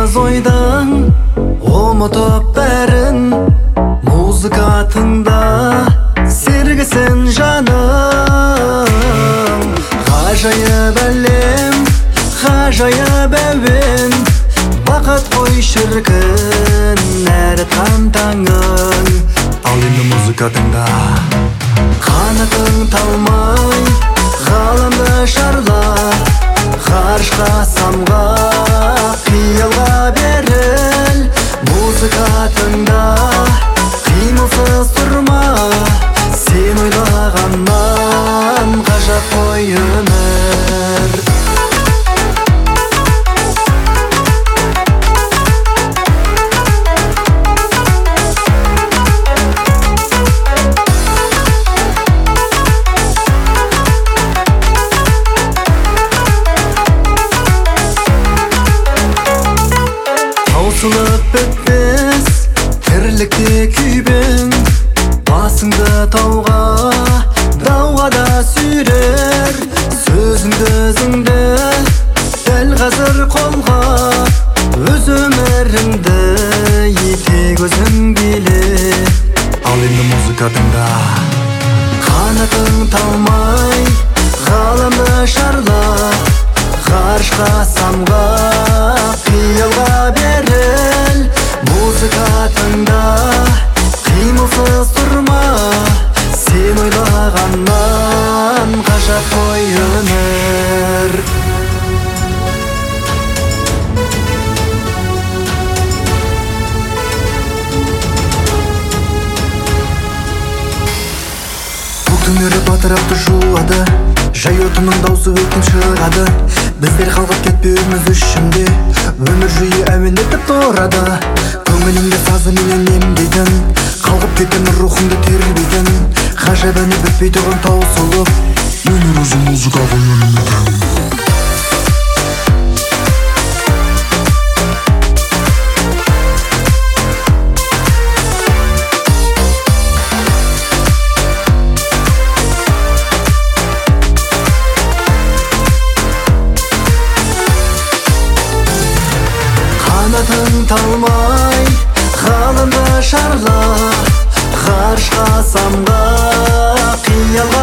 жалғыз ойдан ұмытып бәрін, музыка тыңда сергісін жаным. Ғажайып әлем, ғажайып әуен, бақыт қой шіркін әрі таңың. Ал енді музыка тыңда, қанатың талмай ғаламды шарла, ғарышқа самға қиялға беріл. Музыка тыңда, қимылсыз тұрма, сен ойлағаннан ғажап қой өмір. Таусылып бітпес тірлікте күйбең, басыңды тауға, дауға да сүйрер. Сөзіңді өзіңді дәл қазір қолға, өз өміріңді етек өзің биле. Ал енді музыка тыңда, қанатың талмай ғаламды шарла, ғарышқа самға қиялға беріл. Музыка тыңда, қимылсыз тұрма, сен ойлағаннан ғажап қой өмір. Көктің үрі батырапты жуады, жай отының даусы өктен шығады. Біздер қалғып кетпеуіміз үшінде, өмір жүйі әуен етіп тұрады. Көңіліңді сазы менен емдейтін, қалғып кеткен рухыңды тербейтін, ғажап әні бітпей тұрған таусылып, өмір өзі музыкаға енетін. Қанатың талмай ғаламды шарла, ғарышқа самға қиялға